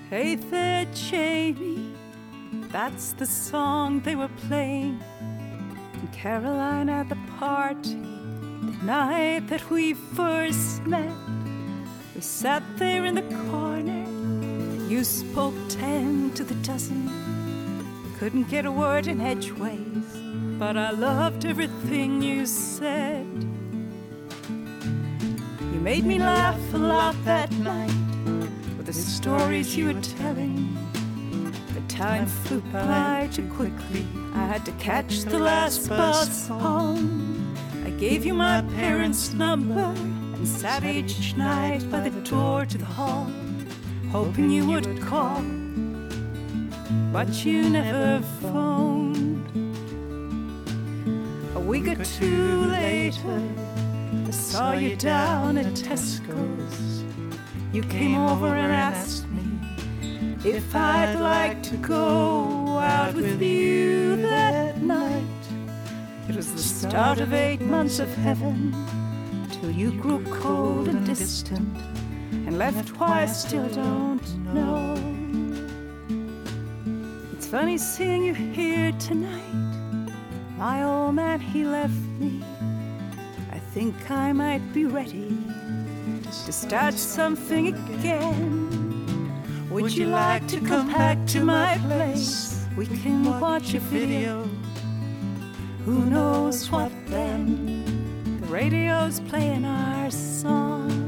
Hey there, Jamie, that's the song they were playing in Caroline at the party the night that we first met. We sat there in the corner, you spoke 10 to the dozen, couldn't get a word in edgeways, but I loved everything you said. You made me laugh a lot that night with the stories you were telling. The time flew by too quickly, I had to catch the last bus home. I gave you my parents' number and sat each night by the door to the hall, hoping you would call, but you never phoned. A week or two later, I saw you down at Tesco's. You came over and asked me if I'd like to go out with you that night. It was the start of 8 months of heaven, till you grew cold and distant and left why I still don't know. It's funny seeing you here tonight. My old man, he left me. I think I might be ready to start something again. Would you like to come back to my place? We can watch a video. Who knows what then? The radio's playing our song.